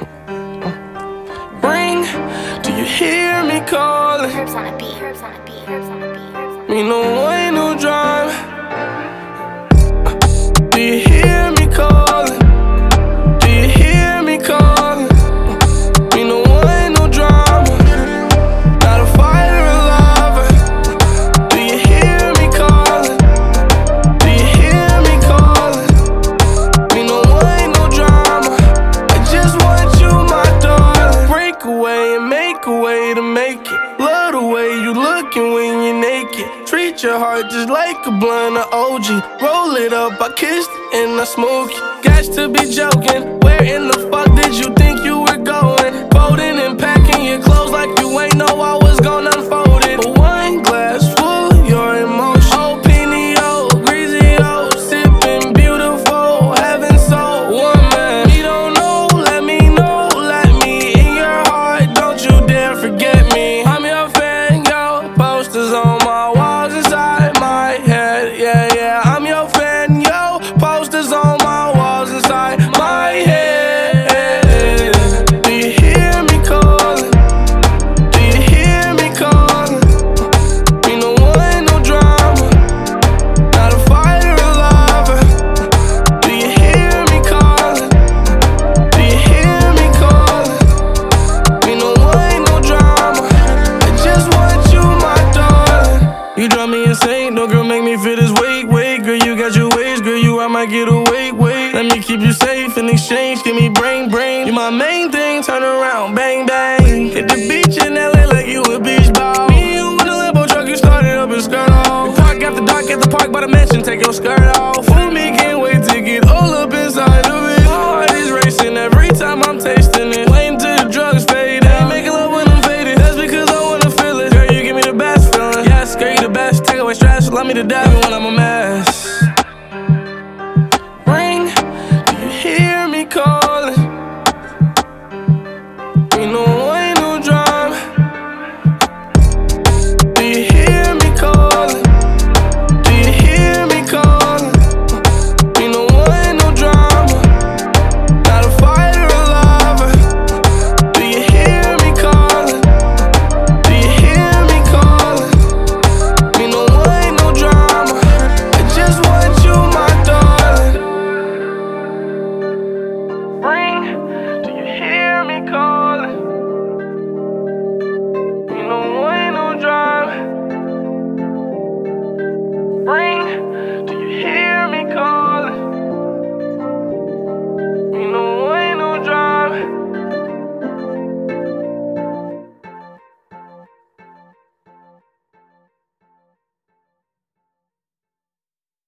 Ring, do you hear me calling? Herbs on a beat, herbs on a beat, herbs on a beat, herbs on a beat. Me no one no drive. Do you hear me calling? Do you hear me calling? Me no one no drama. Not a fighter or lover. Do you hear me calling? Do you hear me calling? Me no one no drama. I just want you, my darling. Break away and make a way to make it. Love the way you looking when you're naked. Treat your heart just like a blunt of OG. Roll it up, I kissed it and I smoke it. Got to be joking. Where in the fuck did you think you were going? Folding and packing your clothes like you ain't know I was gonna unfold it. But one glass full of your emotion. Oh, Pinio, greasy, oh, sipping beautiful, heaven so one man. You don't know, let me know, let me in your heart. Don't you dare forget me. I'm your fan, yo. Posters on my walls inside my head. Yeah, yeah, I'm your fan, yo. Posters on my walls inside my head. Do you hear me calling? Do you hear me calling? Me no one, no drama. Not a fighter or lover. Do you hear me calling? Do you hear me calling? Me no one, no drama. I just want you, my darling. You drive me insane, no girl make me feel this weight. Girl, you got your ways, girl, I might get away, wait. Let me keep you safe in exchange, give me brain. You my main thing, turn around, bang, bang. Hit the beach in LA like you a beach ball. Me and you in the Lambo truck, you started up and skirt off. We park after dark at the park by the mansion, take your skirt off. Fool me, can't wait to get all up inside of it. My heart is racing every time I'm tasting it.